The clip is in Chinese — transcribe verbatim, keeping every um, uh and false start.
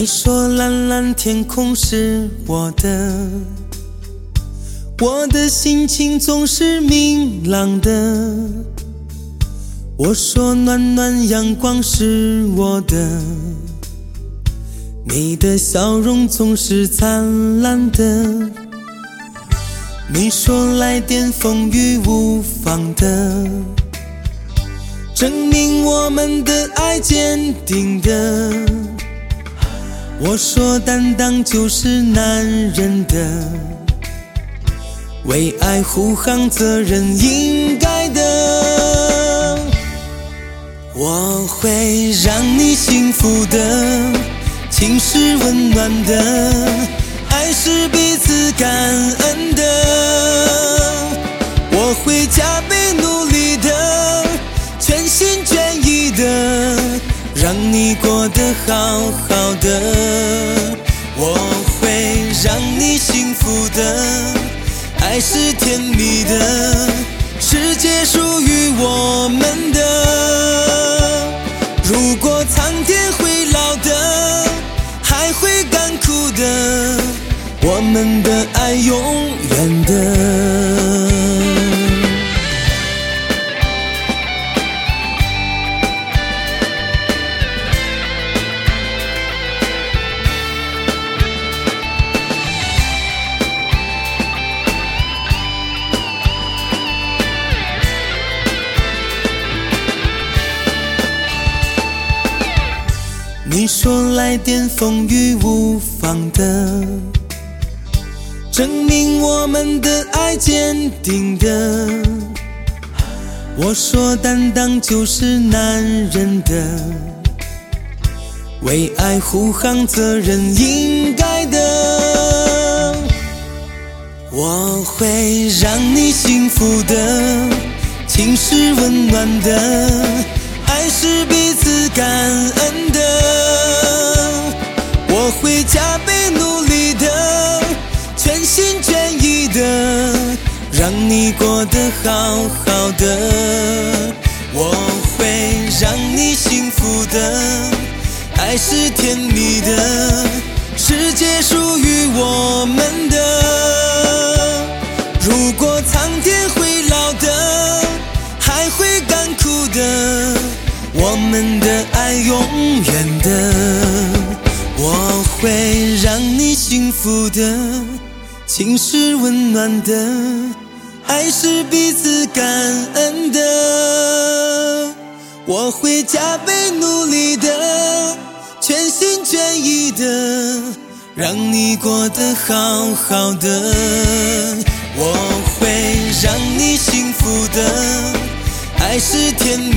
你说蓝蓝天空是我的，我的心情总是明朗的。我说暖暖阳光是我的，你的笑容总是灿烂的。你说来点风雨无妨的，证明我们的爱坚定的。我说担当就是男人的，为爱护航责任应该的。我会让你幸福的，情是温暖的，爱是彼此感恩的。我会加倍努力的，全心全意的，让你过得好好的。我会让你幸福的，爱是甜蜜的，世界属于我们的。如果苍天会老的，海会干枯的，我们的爱永远的。你说来点风雨无妨的，证明我们的爱坚定的。我说担当就是男人的，为爱护航责任应该的。我会让你幸福的，情是温暖的，爱是彼此感恩的。我会加倍努力的，全心全意的，让你过得好好的。我会让你幸福的，爱是甜蜜的，世界属于我们的。如果苍天会老的，海会干枯的，我们的爱永远的。我会让你幸福的，情是温暖的，爱是彼此感恩的。我会加倍努力的，全心全意的，让你过得好好的。我会让你幸福的，爱是甜